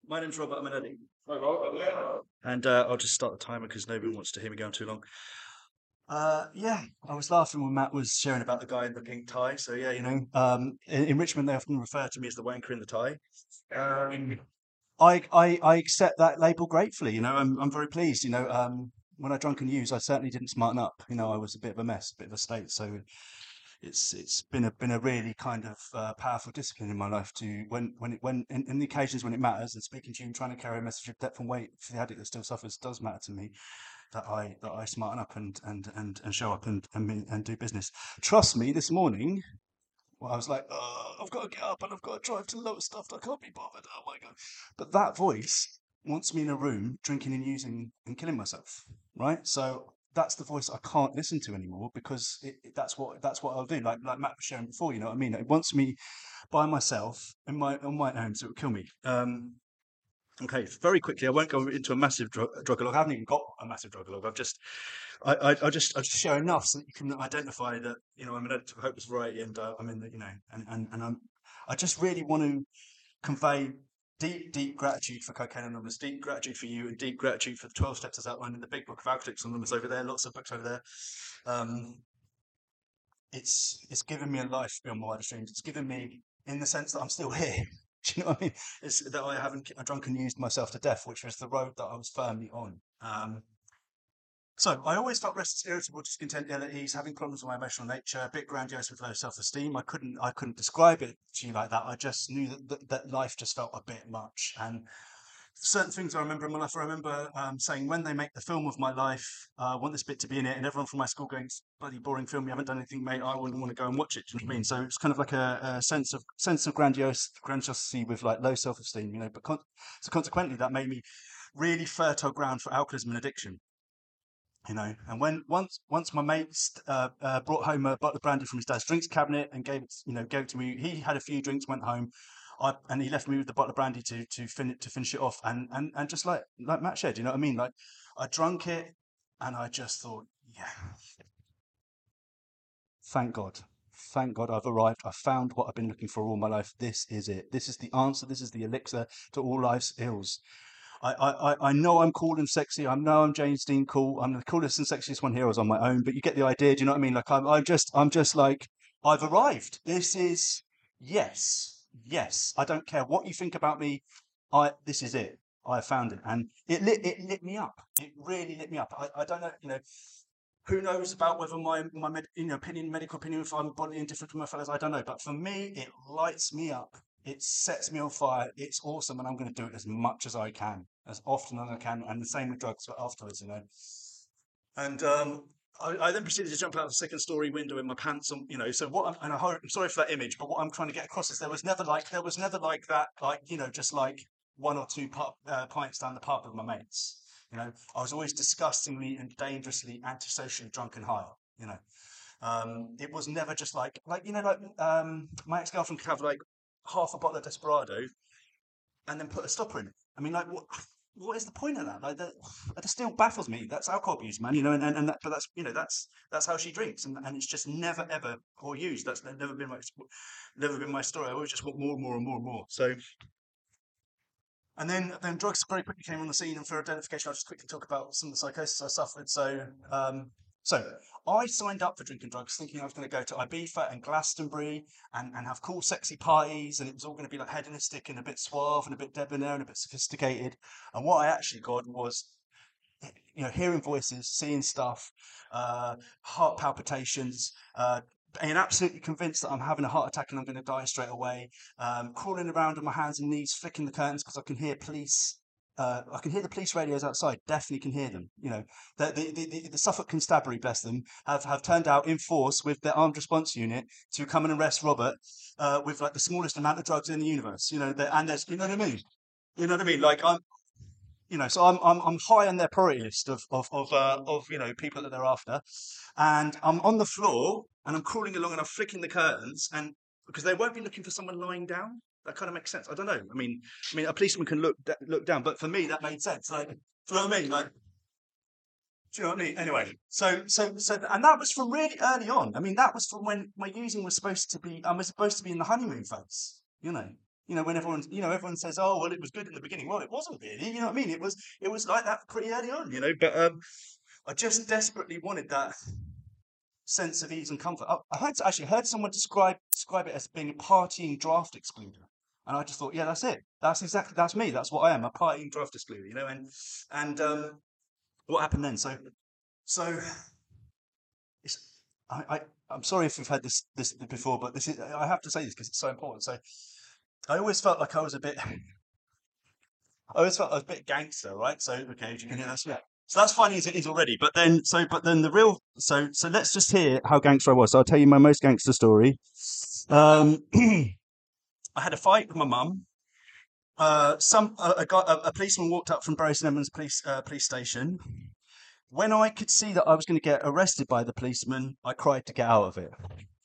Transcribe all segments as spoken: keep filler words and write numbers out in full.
My name's Robert. I'm an addict. Hi, Rob. And uh, I'll just start the timer because nobody wants to hear me going too long. Uh, yeah, I was laughing when Matt was sharing about the guy in the pink tie. So yeah, you know, um, in, in Richmond they often refer to me as the wanker in the tie. Um, I, I I accept that label gratefully. You know, I'm I'm very pleased. You know, um, when I drunk and used, I certainly didn't smarten up. You know, I was a bit of a mess, a bit of a state. So it's it's been a been a really kind of uh, powerful discipline in my life to when when it when in, in the occasions when it matters and speaking to you and trying to carry a message of depth and weight for the addict that still suffers does matter to me that I that I smarten up and and and, and show up and, and and do business. Trust me, this morning well, I was like, oh, I've got to get up and I've got to drive to lower stuff. I can't be bothered. Oh my god! But that voice wants me in a room drinking and using and killing myself, right? So that's the voice I can't listen to anymore because it, it- that's what that's what I'll do. Like like Matt was sharing before, you know what I mean? It wants me by myself in my on my own, so it will kill me. Um, Okay, very quickly, I won't go into a massive drug drugologue. I haven't even got a massive drugologue. I've just, I, I, I just, I just share enough so that you can identify that, you know, I'm an addict of hopeless variety, and uh, I'm in the, you know, and and and I'm, I just really want to convey deep, deep gratitude for Cocaine Anonymous, deep gratitude for you, and deep gratitude for the twelve steps as outlined in the big book of Alcoholics Anonymous over there. Lots of books over there. Um, it's it's given me a life beyond my wildest dreams. It's given me, in the sense that I'm still here. Do you know what I mean? It's that I haven't I drunk and used myself to death, which was the road that I was firmly on. Um, so I always felt restless, irritable, discontent, ill at ease, having problems with my emotional nature, a bit grandiose with low self-esteem. I couldn't I couldn't describe it to you like that. I just knew that, that, that life just felt a bit much. And certain things I remember in my life. I remember um, saying when they make the film of my life, uh, I want this bit to be in it, and everyone from my school going, "It's a bloody boring film. You haven't done anything, mate. I wouldn't want to go and watch it." Do you know what I mean? So it's kind of like a, a sense of sense of grandiose grandiosity with like low self esteem, you know. But con- so consequently, that made me really fertile ground for alcoholism and addiction. You know, and when once once my mates uh, uh, brought home a bottle of brandy from his dad's drinks cabinet and gave it, you know, gave it to me. He had a few drinks, went home, I, and he left me with the bottle of brandy to to finish to finish it off. And and and just like like Matt said, you know what I mean? Like I drunk it, and I just thought, yeah, thank God, thank God, I've arrived. I found what I've been looking for all my life. This is it. This is the answer. This is the elixir to all life's ills. I, I, I- know I'm cool and sexy. I know I'm James Dean cool. I'm the coolest and sexiest one here. I was on my own, but you get the idea. Do you know what I mean? Like I'm, I'm just, I'm just like, I've arrived. This is yes, yes. I don't care what you think about me. I, this is it. I found it, and it lit, it lit me up. It really lit me up. I, I don't know, you know, who knows about whether my my med, you know opinion, medical opinion, if I'm bodily indifferent to my fellows, I don't know. But for me, it lights me up. It sets me on fire. It's awesome, and I'm going to do it as much as I can, as often as I can, and the same with drugs afterwards, you know. And um, I, I then proceeded to jump out of the second story window in my pants, on, you know. So what? I'm, and I, I'm sorry for that image, but what I'm trying to get across is there was never like there was never like that, like you know, just like one or two pub, uh, pints down the pub with my mates. You know, I was always disgustingly and dangerously antisocially drunk and high. You know, um, it was never just like like you know like um, my ex girlfriend could have like half a bottle of Desperado and then put a stopper in it. I mean, like what? What is the point of that? Like that, that still baffles me. That's alcohol abuse, man. You know, and, and, and that, but that's you know that's that's how she drinks, and, and it's just never ever or used. That's never been my never been my story. I always just want more and more and more and more. So and then, then drugs very quickly came on the scene, and for identification, I'll just quickly talk about some of the psychosis I suffered. So, um, so I signed up for drinking drugs thinking I was going to go to Ibiza and Glastonbury and, and have cool, sexy parties, and it was all going to be like hedonistic and a bit suave and a bit debonair and a bit sophisticated. And what I actually got was, you know, hearing voices, seeing stuff, uh, heart palpitations, uh, being absolutely convinced that I'm having a heart attack and I'm going to die straight away, um, crawling around on my hands and knees, flicking the curtains because I can hear police. Uh, I can hear the police radios outside. Definitely can hear them. You know, the the, the, the, the Suffolk Constabulary, bless them, have, have turned out in force with their armed response unit to come and arrest Robert uh, with like the smallest amount of drugs in the universe. You know, and there's, you know what I mean. You know what I mean? Like I'm, you know, so I'm I'm I'm high on their priority list of of of uh, of you know people that they're after, and I'm on the floor and I'm crawling along and I'm flicking the curtains, and because they won't be looking for someone lying down. That kind of makes sense. I don't know. I mean, I mean, a policeman can look da- look down, but for me that made sense. Like, do you know what I mean? Like, do you know what I mean? Anyway, so so so, and that was from really early on. I mean, that was from when my using was supposed to be. I was supposed to be in the honeymoon phase. You know. You know, when everyone, you know, everyone says, "Oh, well, it was good in the beginning." Well, it wasn't really. You know what I mean? It was, it was like that pretty early on. You know, but um, I just desperately wanted that sense of ease and comfort. I, I heard actually heard someone describe describe it as being a partying draft excluder, and I just thought, yeah, that's it. That's exactly that's me. That's what I am, a partying draft excluder. You know, and and um, what happened then? So so it's I, I I'm sorry if you've had this this before, but this is I have to say this because it's so important. So I always felt like I was a bit. I always felt I was a bit gangster, right? So okay, as you can hear, that's yeah. So that's funny as it is already. But then, so but then the real so so let's just hear how gangster I was. So I'll tell you my most gangster story. Um, I had a fight with my mum. Uh, some a, a, guy, a, a policeman walked up from Bury St Edmunds police uh, police station. When I could see that I was going to get arrested by the policeman, I cried to get out of it.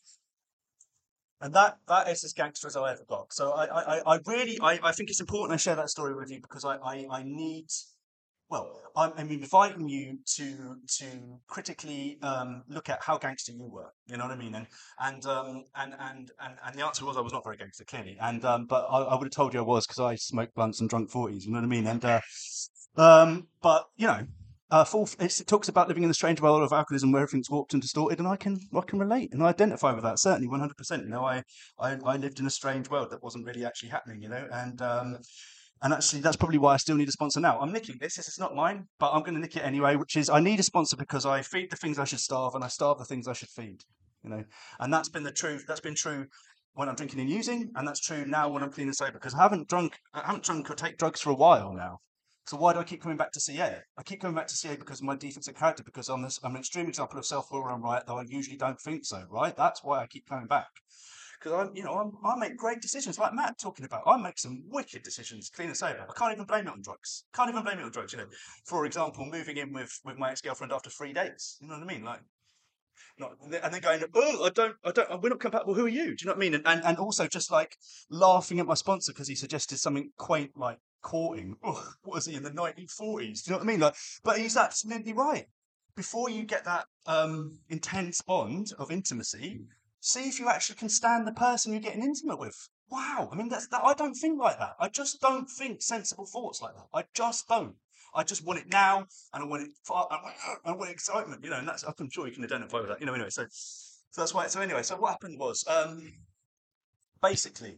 And that that is as gangster as I ever got. So I I, I really I, I think it's important I share that story with you because I I, I need well I'm, I'm inviting you to to critically um, look at how gangster you were. You know what I mean? And and um, and, and and and the answer was I was not very gangster clearly. And um, but I, I would have told you I was because I smoked blunts and drunk forties. You know what I mean? And uh, um, but you know. Uh, full, it talks about living in the strange world of alcoholism where everything's warped and distorted, and I can I can relate and I identify with that certainly one hundred percent. You know, I, I I lived in a strange world that wasn't really actually happening. You know, and um, and actually that's probably why I still need a sponsor now. I'm nicking this. This is not mine, but I'm going to nick it anyway. Which is I need a sponsor because I feed the things I should starve, and I starve the things I should feed. You know, and that's been the truth. That's been true when I'm drinking and using, and that's true now when I'm clean and sober because I haven't drunk I haven't drunk or take drugs for a while now. So why do I keep coming back to C A? I keep coming back to C A because of my defects of character, because I'm, this, I'm an extreme example of self-will when I'm right, though I usually don't think so, right? That's why I keep coming back. Because I'm, you know, I'm, I make great decisions, like Matt talking about. I make some wicked decisions, clean and sober. I can't even blame it on drugs. Can't even blame it on drugs. You know, for example, moving in with with my ex-girlfriend after three dates. You know what I mean? Like, not, and then going, oh, I don't, I don't, we're not compatible. Who are you? Do you know what I mean? And and, and also just like laughing at my sponsor because he suggested something quaint like courting. Oh, what was he in the nineteen forties? Do you know what I mean? Like, but he's absolutely right. Before you get that um, intense bond of intimacy, see if you actually can stand the person you're getting intimate with. Wow, I mean that's that. I don't think like that. I just don't think sensible thoughts like that. I just don't. I just want it now, and I want it. Far, I want excitement, you know. And that's. I'm sure you can identify with that, you know. Anyway, so, so that's why. So anyway, so what happened was, um, basically,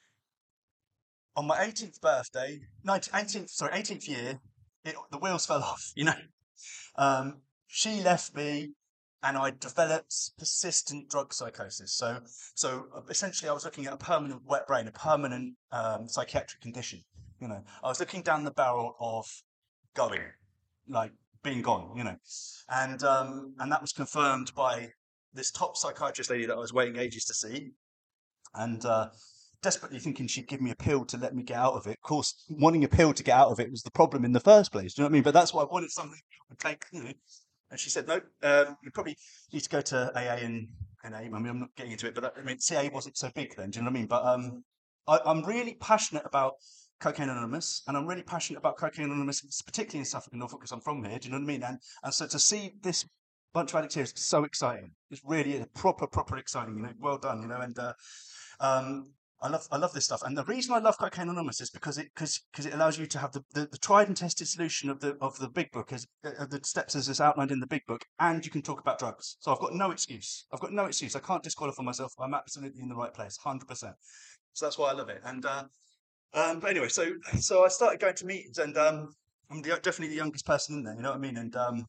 on my eighteenth birthday, nineteenth, eighteenth, sorry, eighteenth year, it, the wheels fell off. You know, um, she left me, and I developed persistent drug psychosis. So, so uh, essentially, I was looking at a permanent wet brain, a permanent um, psychiatric condition. You know, I was looking down the barrel of going, like being gone, you know, and um, and that was confirmed by this top psychiatrist lady that I was waiting ages to see, and uh, desperately thinking she'd give me a pill to let me get out of it. Of course, wanting a pill to get out of it was the problem in the first place. Do you know what I mean? But that's why I wanted something to take, you know. And she said, no, um, you probably need to go to A A and N A. I mean, I'm not getting into it, but that, I mean, C A wasn't so big then. Do you know what I mean? But um, I, I'm really passionate about Cocaine Anonymous, and I'm really passionate about Cocaine Anonymous, particularly in Suffolk and Norfolk, because I'm from here. Do you know what I mean? And and so to see this bunch of addicts here is so exciting. It's really a proper, proper exciting. You know, well done. You know, and uh, um, I love I love this stuff. And the reason I love Cocaine Anonymous is because it because because it allows you to have the, the, the tried and tested solution of the of the big book as uh, the steps as is outlined in the big book, and you can talk about drugs. So I've got no excuse. I've got no excuse. I can't disqualify myself. I'm absolutely in the right place, one hundred percent. So that's why I love it. And uh, um, but anyway, so so I started going to meetings, and um, I'm the, definitely the youngest person in there. You know what I mean? And um,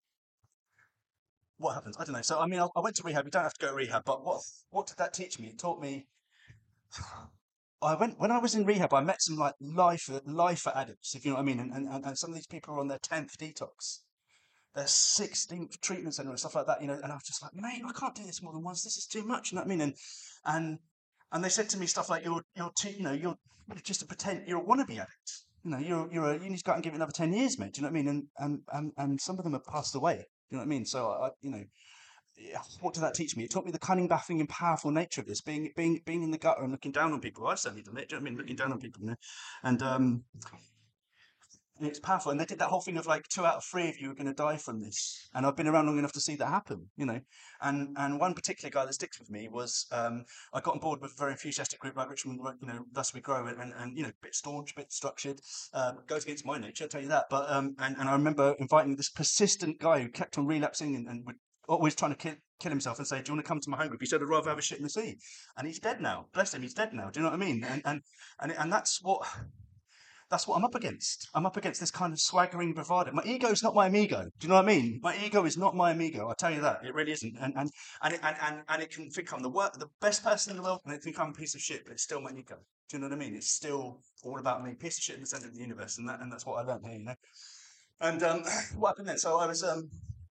what happens? I don't know. So I mean, I, I went to rehab. You don't have to go to rehab, but what what did that teach me? It taught me. I went when I was in rehab. I met some like life life addicts, if you know what I mean, and and, and some of these people are on their tenth detox, their sixteenth treatment center and stuff like that. You know, and I was just like, mate, I can't do this more than once. This is too much. You know what I mean? And and and they said to me stuff like, you're you're too, you know, you're just a pretend, you're a wannabe addict. You know, you're you're a, you need to go out and give it another ten years, mate. Do you know what I mean? And and and, and some of them have passed away. You know what I mean? So I, you know, yeah, what did that teach me? It taught me the cunning, baffling, and powerful nature of this. Being being being in the gutter and looking down on people. I've certainly done it. Do you know what I mean? Looking down on people, you know, and um, And it's powerful. And they did that whole thing of like two out of three of you are going to die from this. And I've been around long enough to see that happen, you know. And and one particular guy that sticks with me was um, I got on board with a very enthusiastic group like Richmond, you know, Thus We Grow, and, and you know, bit staunch, bit structured, uh, goes against my nature, I'll tell you that. But um, and, and I remember inviting this persistent guy who kept on relapsing and, and would always trying to kill, kill himself and say, "Do you want to come to my home group?" He said, "I'd rather have a shit in the sea." And he's dead now. Bless him, he's dead now. Do you know what I mean? And and and, and that's what that's what I'm up against. I'm up against this kind of swaggering bravado. My ego is not my amigo. Do you know what I mean? My ego is not my amigo. I tell you that it really isn't. And and and it, and, and, and it can become the work, the best person in the world, and it can become a piece of shit. But it's still my ego. Do you know what I mean? It's still all about me. Piece of shit in the center of the universe, and that and that's what I learned here. You know. And um, what happened then? So I was um,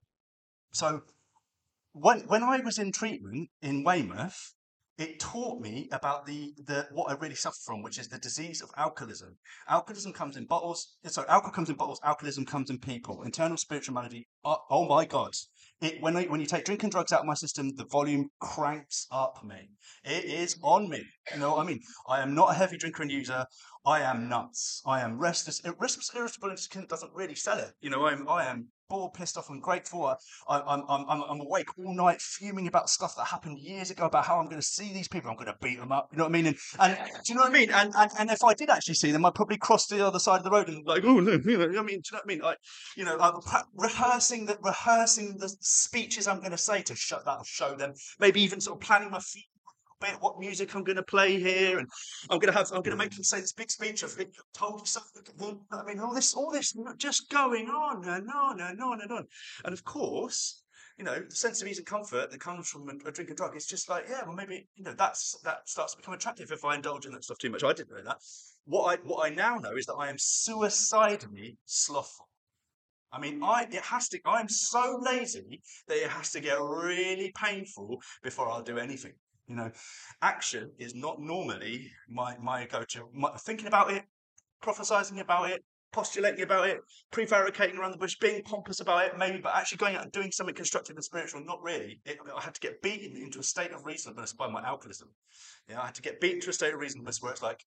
so when when I was in treatment in Weymouth, it taught me about the, the what I really suffer from, which is the disease of alcoholism. Alcoholism comes in bottles. Sorry, alcohol comes in bottles. Alcoholism comes in people. Internal spiritual malady. Oh, oh my God! It, when I, when you take drinking drugs out of my system, the volume cranks up, me. It is on me. You know what I mean? I am not a heavy drinker and user. I am nuts. I am restless. Restless, irritable, and doesn't really sell it. You know, I'm I am bored, pissed off, and grateful. I, I'm, I'm, I'm, I'm awake all night fuming about stuff that happened years ago about how I'm going to see these people. I'm going to beat them up. You know what I mean? And, and do you know what I mean? And, and and if I did actually see them, I'd probably cross to the other side of the road and like, oh, no, you know what I mean? Do you know what I mean? Like, you know, I'm rehearsing the rehearsing the speeches I'm going to say to shut that, show them. Maybe even sort of planning my feet. Bit what music I'm going to play here, and I'm going to have I'm going to make them say this big speech of it. Told you something. I mean, all this, all this, just going on and on and on and on. And of course, you know, the sense of ease and comfort that comes from a, a drink and drug is just like, yeah, well, maybe you know that's that starts to become attractive if I indulge in that stuff too much. I didn't know that. What I what I now know is that I am suicidally slothful. I mean, I it has to. I'm so lazy that it has to get really painful before I'll do anything. You know, action is not normally my my go-to. My, thinking about it, prophesizing about it, postulating about it, prevaricating around the bush, being pompous about it, maybe, but actually going out and doing something constructive and spiritual, not really. It, I had to get beaten into a state of reasonableness by my alcoholism. Yeah, I had to get beaten to a state of reasonableness where it's like,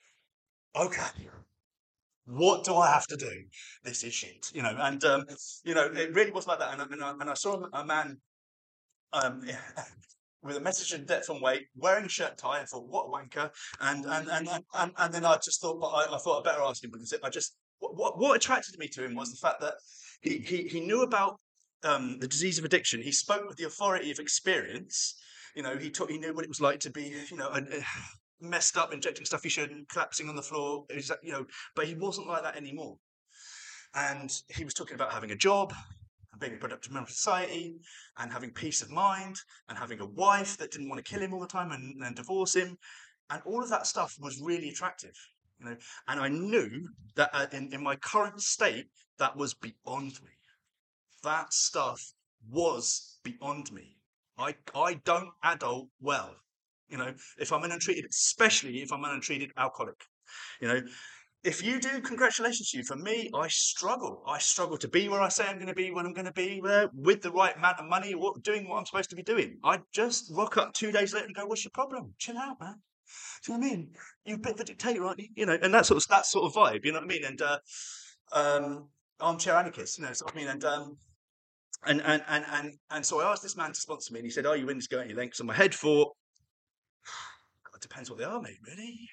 okay, what do I have to do? This is shit, you know. And um, you know, it really was like that. And, and, I, and I saw a man um, with a message of depth and weight, wearing a shirt and tie. I thought, what a wanker! And and and and, and, and then I just thought, but I, I thought I better ask him because I just what, what what attracted me to him was the fact that he he, he knew about um, the disease of addiction. He spoke with the authority of experience. You know, he taught, he knew what it was like to be, you know, a, a messed up, injecting stuff he shouldn't, collapsing on the floor. You know, but he wasn't like that anymore. And he was talking about having a job, and being a productive member of society, and having peace of mind, and having a wife that didn't want to kill him all the time and then divorce him, and all of that stuff was really attractive, you know. And I knew that uh, in, in my current state, that was beyond me. That stuff was beyond me. I I don't adult well, you know. If I'm an untreated, especially if I'm an untreated alcoholic, you know. If you do, congratulations to you. For me, I struggle. I struggle to be where I say I'm going to be when I'm going to be there with the right amount of money, what, doing what I'm supposed to be doing. I just rock up two days later and go, "What's your problem? Chill out, man." Do you know what I mean? You're a bit of a dictator, aren't you? You know, and that sort of that sort of vibe. You know what I mean? And uh, um, armchair anarchist. You know, so I mean, and um, and and and and and so I asked this man to sponsor me, and he said, "Are you willing to go any lengths?" And my head thought, God, it depends what they are, mate. Really?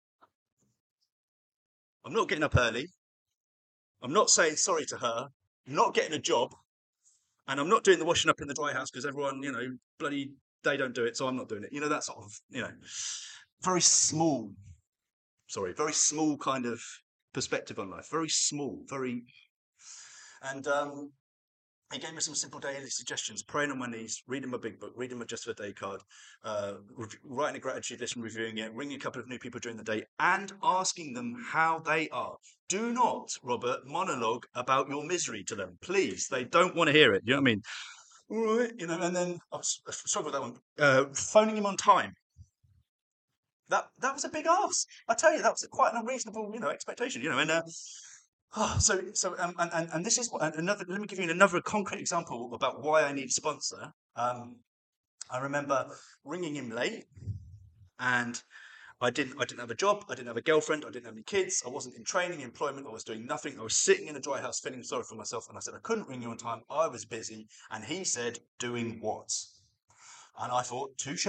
I'm not getting up early. I'm not saying sorry to her. I'm not getting a job. And I'm not doing the washing up in the dry house because everyone, you know, bloody, they don't do it. So I'm not doing it. You know, that sort of, you know, very small, sorry, very small kind of perspective on life. Very small, very. And um, he gave me some simple daily suggestions: praying on my knees, reading my big book, reading my Just for the Day card, uh, re- writing a gratitude list and reviewing it, ringing a couple of new people during the day, and asking them how they are. Do not, Robert, monologue about your misery to them, please. They don't want to hear it. You know what I mean? All right, you know. And then I was struggled with that one. Uh, phoning him on time. That that was a big ask. I tell you, that was quite an unreasonable, you know, expectation. You know, and. Uh, Oh, so, so, um, and, and and this is what- another. Let me give you another concrete example about why I need a sponsor. Um, I remember ringing him late, and I didn't, I didn't have a job. I didn't have a girlfriend. I didn't have any kids. I wasn't in training, employment. I was doing nothing. I was sitting in a dry house feeling sorry for myself. And I said, I couldn't ring you on time. I was busy. And he said, doing what? And I thought, touche.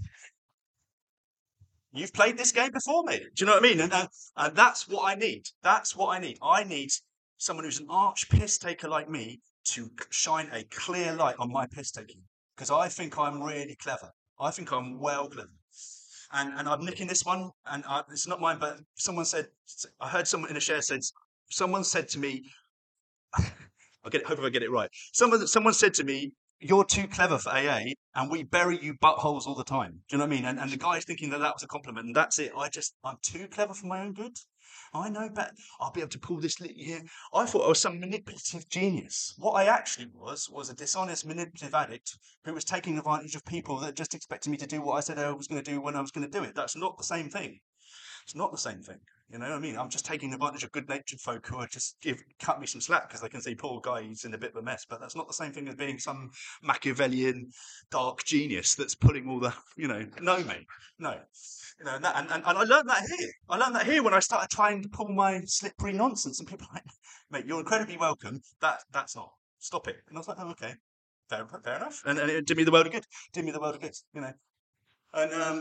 You've played this game before me. Do you know what I mean? And, and, and that's what I need. That's what I need. I need someone who's an arch piss taker like me to shine a clear light on my piss taking. Because I think I'm really clever. I think I'm well clever. And and I'm nicking this one, and I, it's not mine, but someone said, I heard someone in a share said, someone said to me, I get it, hope I get it right. Someone someone said to me, "You're too clever for A A, and we bury you buttholes all the time." Do you know what I mean? And and the guy's thinking that that was a compliment, and that's it. I just I'm too clever for my own good. I know better. I'll be able to pull this lit here. I thought I was some manipulative genius. What I actually was was a dishonest, manipulative addict who was taking advantage of people that just expected me to do what I said I was going to do when I was going to do it. That's not the same thing. It's not the same thing. You know what I mean? I'm just taking advantage of good-natured folk who are just give cut me some slack because they can see poor guy he's in a bit of a mess. But that's not the same thing as being some Machiavellian dark genius that's pulling all the, you know, no, mate, no. You know, and, that, and, and, and I learned that here. I learned that here when I started trying to pull my slippery nonsense, and people were like, mate, you're incredibly welcome. That that's not. Stop it. And I was like, oh, okay, fair, fair enough. And, and it did me the world of good. Did me the world of good. You know. And um,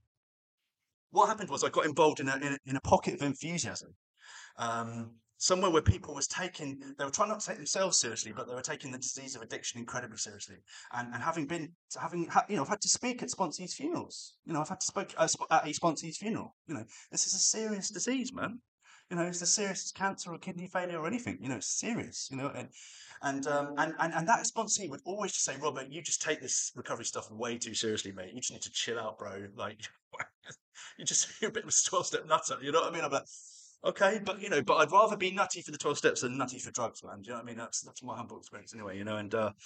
what happened was I got involved in a, in a, in a pocket of enthusiasm. Um, somewhere where people was taking, they were trying not to take themselves seriously, but they were taking the disease of addiction incredibly seriously. And, and having been, having, you know, I've had to speak at sponsees' funerals. You know, I've had to speak uh, at a sponsee's funeral. You know, this is a serious disease, man. You know, it's as serious as cancer or kidney failure or anything. You know, it's serious. You know, and and um, and, and and that sponsee would always just say, Robert, you just take this recovery stuff way too seriously, mate. You just need to chill out, bro. Like, you just you're a bit of a twelve-step nutter. You know what I mean? I'm like, okay, but you know, but I'd rather be nutty for the twelve steps than nutty for drugs, man. Do you know what I mean? That's that's my humble experience anyway, you know. And uh,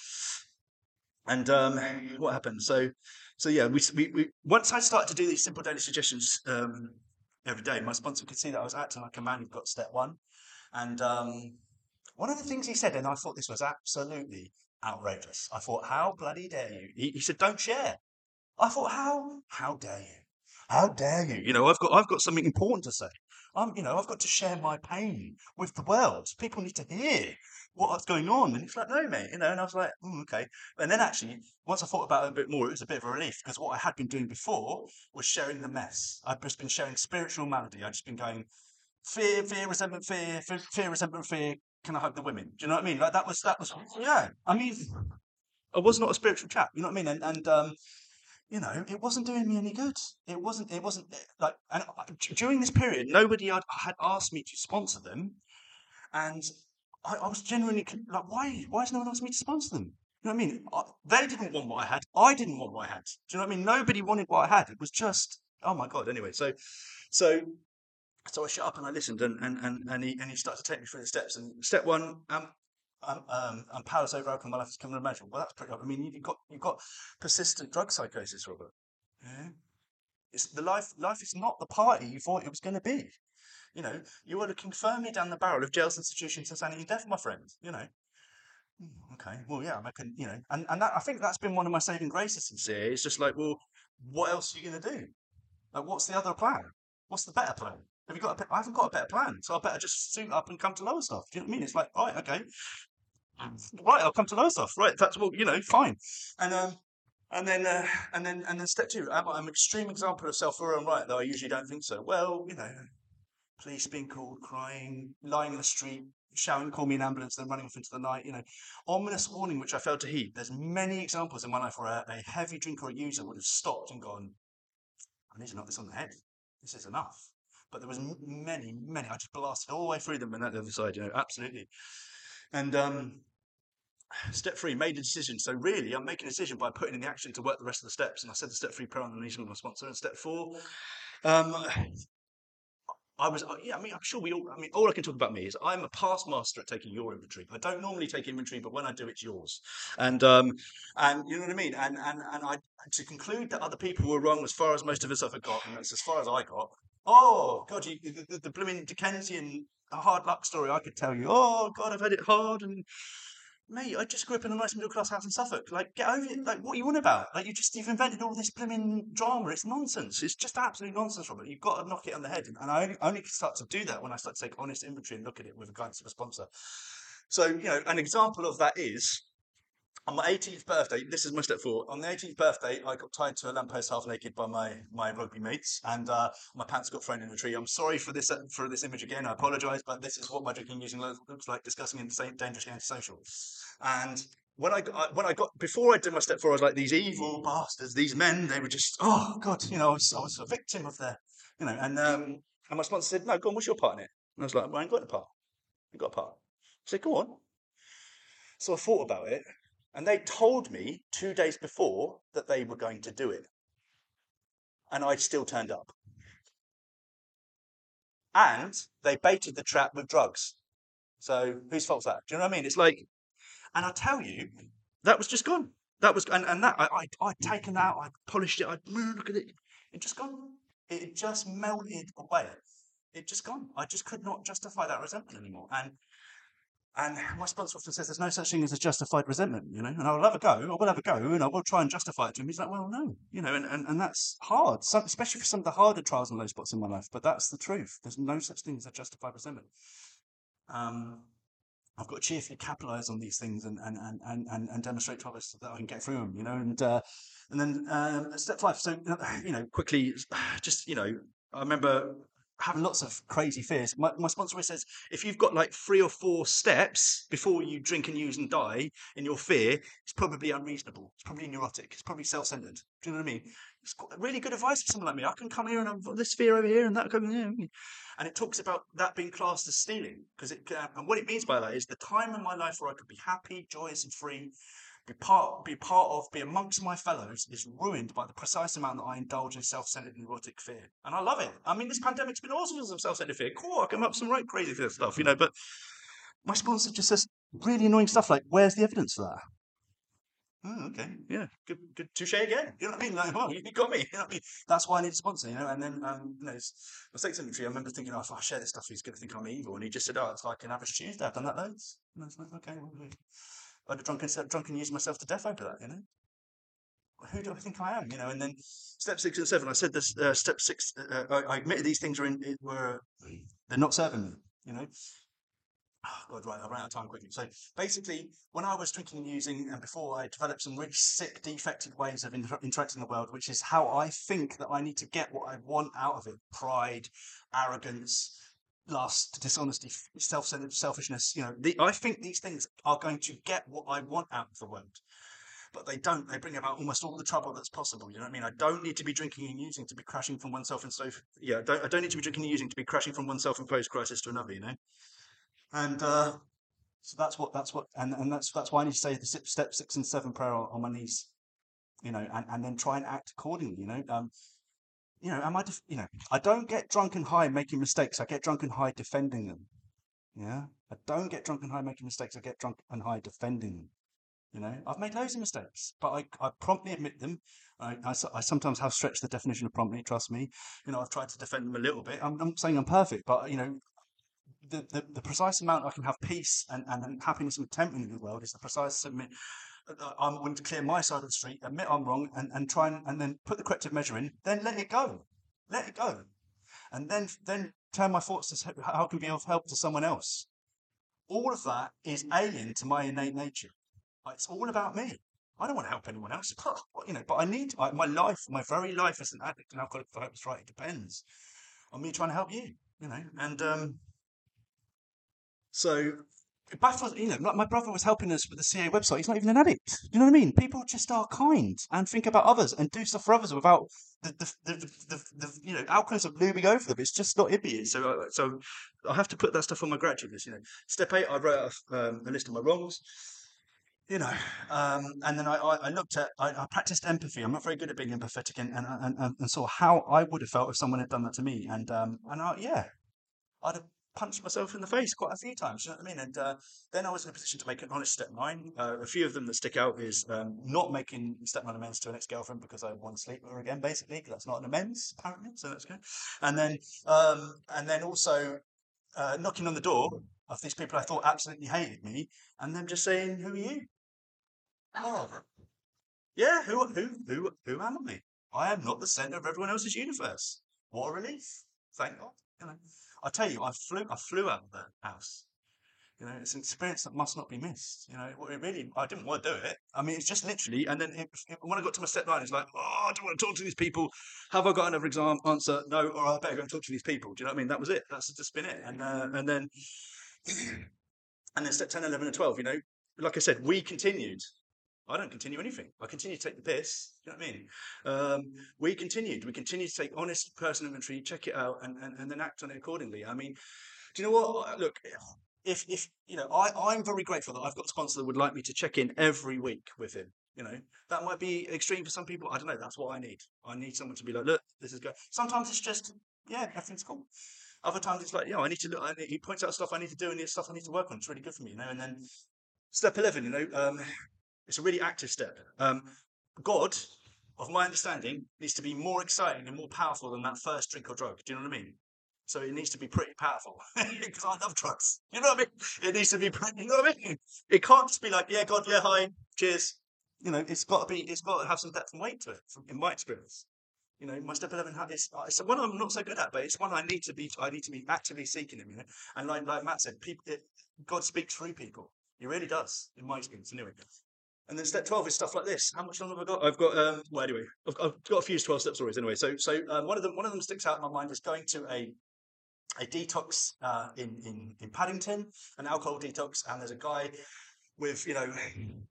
and um, what happened? So, so yeah, we, we we once I started to do these simple daily suggestions um, every day, my sponsor could see that I was acting like a man who'd got step one. And um, one of the things he said, and I thought this was absolutely outrageous. I thought, how bloody dare you? He, he said, don't share. I thought, how how dare you? How dare you? You know, I've got I've got something important to say. I'm, you know, I've got to share my pain with the world. People need to hear what's going on. And it's like, no, mate, you know. And I was like, mm, okay. And then actually, once I thought about it a bit more, it was a bit of a relief because what I had been doing before was sharing the mess. I'd just been sharing spiritual malady. I'd just been going fear, fear, resentment, fear, fear, fear, resentment, fear. Can I hug the women? Do you know what I mean? Like that was that was yeah. I mean, I was not a spiritual chap. You know what I mean? And and um, you know, it wasn't doing me any good. It wasn't, it wasn't like, and during this period, nobody had, had asked me to sponsor them. And I, I was genuinely like, why, why has no one asked me to sponsor them? You know what I mean? I, they didn't want what I had. I didn't want what I had. Do you know what I mean? Nobody wanted what I had. It was just, oh my God. Anyway, so, so, so I shut up and I listened and, and, and, and he, and he started to take me through the steps. And step one, um, I'm, um, I'm powerless over alcohol. My life is coming to imagine. Well, that's pretty. I mean, you've got you've got persistent drug psychosis, Robert. Yeah. It's the life. Life is not the party you thought it was going to be. You know, you are looking firmly down the barrel of jails, institutions, insanity, and death, my friend. You know. Okay. Well, yeah. I can. You know, and and that, I think that's been one of my saving graces this year. It's just like, well, what else are you going to do? Like, what's the other plan? What's the better plan? Have you got? A, I haven't got a better plan, so I better just suit up and come to lower stuff. Do you know what I mean? It's like, right, okay, right, I'll come to lower stuff. Right, that's well, you know, fine. And um, and then uh, and then and then step two. I'm, I'm an extreme example of self-will and right, though I usually don't think so. Well, you know, police being called, crying, lying in the street, shouting, "Call me an ambulance!" Then running off into the night. You know, ominous warning which I failed to heed. There's many examples in my life where a, a heavy drinker or user would have stopped and gone, "I need to knock this on the head. This is enough." But there was m- many, many. I just blasted all the way through them and at the other side. You know, absolutely. And um, step three, made a decision. So really, I'm making a decision by putting in the action to work the rest of the steps. And I said the step three prayer on the knees with my sponsor. And step four, um, I was, yeah, I mean, I'm sure we all, I mean, all I can talk about me is I'm a past master at taking your inventory. I don't normally take inventory, but when I do, it's yours. And, um, and you know what I mean? And, and, and I, to conclude that other people were wrong as far as most of us have got, and that's as far as I got. Oh, God, you, the, the, the blooming Dickensian hard luck story I could tell you. Oh, God, I've had it hard. And mate, I just grew up in a nice middle class house in Suffolk. Like, get over it. Like, what are you on about? Like, you just, you've invented all this blooming drama. It's nonsense. It's just absolute nonsense, Robert. You've got to knock it on the head. And I only, only start to do that when I start to take honest inventory and look at it with the guidance of a sponsor. So, you know, an example of that is on my eighteenth birthday, this is my step four. On the eighteenth birthday, I got tied to a lamppost half naked by my, my rugby mates, and uh, my pants got thrown in a tree. I'm sorry for this uh, for this image again. I apologise, but this is what my drinking using looks like: disgusting and dangerously antisocial. And when I got when I got before I did my step four, I was like, these evil bastards, these men. They were just, oh god, you know, I was I was a victim of their, you know. And um, and my sponsor said, no, go on, what's your part in it? And I was like, well, I ain't got a part. You got a part. I said, go on. So I thought about it, and they told me two days before that they were going to do it. And I still turned up. And they baited the trap with drugs. So whose fault's that? Do you know what I mean? It's like, and I tell you, that was just gone. That was, and, and that, I, I, I'd taken that, I'd polished it, I'd, look at it, it just gone. It just melted away. It just gone. I just could not justify that resentment anymore. And And my sponsor often says there's no such thing as a justified resentment, you know, and I will have a go, I will have a go, and I will try and justify it to him. He's like, well, no, you know, and, and, and that's hard, so, especially for some of the harder trials and low spots in my life, but that's the truth. There's no such thing as a justified resentment. Um, I've got to cheerfully capitalise on these things and, and, and, and, and demonstrate to others that I can get through them, you know, and uh, and then um, step five, so, you know, quickly, just, you know, I remember having lots of crazy fears. My, my sponsor always says, if you've got like three or four steps before you drink and use and die in your fear, it's probably unreasonable. It's probably neurotic. It's probably self-centered. Do you know what I mean? It's really good advice for someone like me. I can come here and I've got this fear over here and that. And it talks about that being classed as stealing. because it uh, And what it means by that is the time in my life where I could be happy, joyous and free, be part, be part of, be amongst my fellows is ruined by the precise amount that I indulge in self-centered neurotic fear. And I love it. I mean, this pandemic's been all sorts of self-centered fear. Cool, I come up with some right crazy stuff, you know, but my sponsor just says really annoying stuff like, where's the evidence for that? Oh, okay, yeah, good, good touche again. You know what I mean? Like, oh, you got me. You know what I mean? That's why I need a sponsor, you know. And then, um, you know, mistakes inventory. I remember thinking, oh, if I share this stuff, he's going to think I'm evil. And he just said, oh, it's like an average Tuesday. I've done that loads. And I was like, okay, well, I'd have drunk and, drunk and used myself to death over that, you know. Who do I think I am, you know? And then step six and seven, I said this. Uh, step six, uh, I, I admitted these things are in, were they're not serving me, you know. Oh, God, right, I ran out of time quickly. So basically, when I was drinking and using, and before I developed some really sick, defected ways of inter- interacting in the world, which is how I think that I need to get what I want out of it: pride, arrogance, lust, dishonesty, self-centered selfishness. You know, the, I think these things are going to get what I want out of the world. But they don't. They bring about almost all the trouble that's possible. You know what I mean? I don't need to be drinking and using to be crashing from one self and so. Yeah, I don't, I don't need to be drinking and using to be crashing from one self-imposed crisis to another. You know, and uh, so that's what that's what, and, and that's that's why I need to say the step six and seven prayer on, on my knees. You know, and, and then try and act accordingly. You know, um, you know, am I? Def- you know, I don't get drunk and high making mistakes. I get drunk and high defending them. Yeah, I don't get drunk and high making mistakes. I get drunk and high defending them. You know, I've made loads of mistakes, but I, I promptly admit them. I, I, I sometimes have stretched the definition of promptly, trust me. You know, I've tried to defend them a little bit. I'm, I'm not saying I'm perfect, but, you know, the, the, the precise amount I can have peace and, and happiness and contentment in the world is the precise admit. I'm willing to clear my side of the street, admit I'm wrong, and, and try and, and then put the corrective measure in, then let it go. Let it go. And then, then turn my thoughts to how I can be of help to someone else. All of that is alien to my innate nature. It's all about me. I don't want to help anyone else. You know, but I need I, my life, my very life as an addict and alcoholic, for Hope's right, it depends on me trying to help you. You know, and um, so it baffles. You know, like my brother was helping us with the C A website. He's not even an addict. Do you know what I mean? People just are kind and think about others and do stuff for others without the the the, the, the you know alcoholism looming over them. It's just not in me. So uh, so I have to put that stuff on my gratitude list. You know, step eight, I wrote um, a list of my wrongs. You know, um, and then I, I, I looked at, I, I practiced empathy. I'm not very good at being empathetic, and and, and, and saw how I would have felt if someone had done that to me. And um, and I, yeah, I'd have punched myself in the face quite a few times. You know what I mean? And uh, then I was in a position to make an honest step nine. Uh, a few of them that stick out is um, not making step nine amends to an ex-girlfriend because I want to sleep with her again, basically, because that's not an amends apparently. So that's good. And then um, and then also uh, knocking on the door of these people I thought absolutely hated me, and them just saying, "Who are you?" Oh, yeah. Who who who who am I? I am not the centre of everyone else's universe. What a relief! Thank God. You know, I tell you, I flew I flew out of the house. You know, it's an experience that must not be missed. You know, it, it really, I didn't want to do it. I mean, it's just literally, and then it, it, when I got to my step nine, it's like, oh, I don't want to talk to these people. Have I got another exam answer? No, or I better go and talk to these people. Do you know what I mean? That was it. That's just been it. And uh, and then and then step ten, eleven, and twelve. You know, like I said, we continued. I don't continue anything. I continue to take the piss. Do you know what I mean? Um, we continued. We continued to take honest personal inventory, check it out, and, and, and then act on it accordingly. I mean, do you know what? Look, if if you know, I I'm very grateful that I've got a sponsor that would like me to check in every week with him. You know, that might be extreme for some people. I don't know. That's what I need. I need someone to be like, look, this is good. Sometimes it's just, yeah, everything's cool. Other times it's like, yeah, I need to look. I need, he points out stuff I need to do and there's stuff I need to work on. It's really good for me, you know. And then step eleven, you know, um, it's a really active step. Um, God, of my understanding, needs to be more exciting and more powerful than that first drink or drug. Do you know what I mean? So it needs to be pretty powerful because I love drugs. You know what I mean? It needs to be pretty. You know what I mean? It can't just be like, yeah, God, yeah, hi, cheers. You know, it's got to be. It's got to have some depth and weight to it, from, in my experience. You know, my step eleven ha- is it's one I'm not so good at, but it's one I need to be. I need to be actively seeking him. You know, and like like Matt said, people, it, God speaks through people. He really does, in my experience, anyway. And then step twelve is stuff like this. How much longer have I got? I've got um well anyway, I've, I've got a few twelve step stories anyway. So so um, one of them one of them sticks out in my mind is going to a a detox uh, in, in in Paddington, an alcohol detox, and there's a guy with, you know,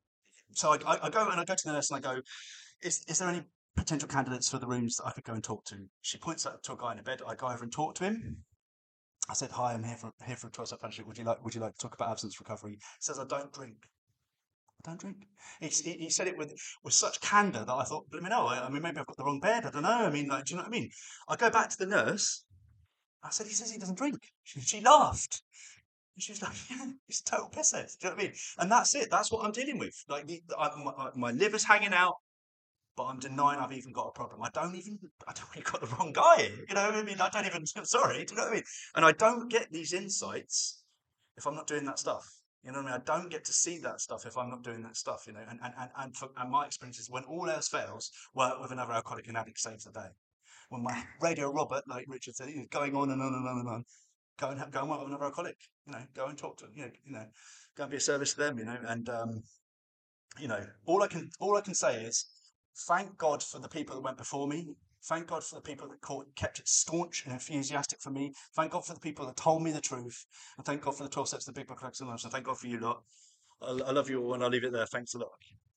so I, I, I go and I go to the nurse and I go, is is there any potential candidates for the rooms that I could go and talk to? She points out to a guy in a bed. I go over and talk to him. I said, "Hi, I'm here for here for a twelve step fellowship. Would you like Would you like to talk about absence recovery?" He says, "I don't drink." Don't drink. He, he, he said it with with such candour that I thought, "Blooming hell! I, I mean, maybe I've got the wrong bed. I don't know. I mean, like, do you know what I mean?" I go back to the nurse. I said, "He says he doesn't drink." She, she laughed. And she was like, "Yeah, he's a total pisshead." Do you know what I mean? And that's it. That's what I'm dealing with. Like, the, I, my, my liver's hanging out, but I'm denying I've even got a problem. I don't even, I don't even got the wrong guy here. You know what I mean? I don't even, I'm sorry. Do you know what I mean? And I don't get these insights if I'm not doing that stuff. You know what I mean? I don't get to see that stuff if I'm not doing that stuff, you know. And and, and, and, for, and my experience is when all else fails, work with another alcoholic and addict saves the day. When my Radio Robert, like Richard said, is going on and on and on and on, go and have, go and work with another alcoholic, you know, go and talk to, you know, you know, go and be a service to them, you know. And um, you know, all I can all I can say is thank God for the people that went before me. Thank God for the people that caught, kept it staunch and enthusiastic for me. Thank God for the people that told me the truth. And thank God for the twelve steps of the Big Book of Excellence. And thank God for you lot. I, I love you all and I'll leave it there. Thanks a lot.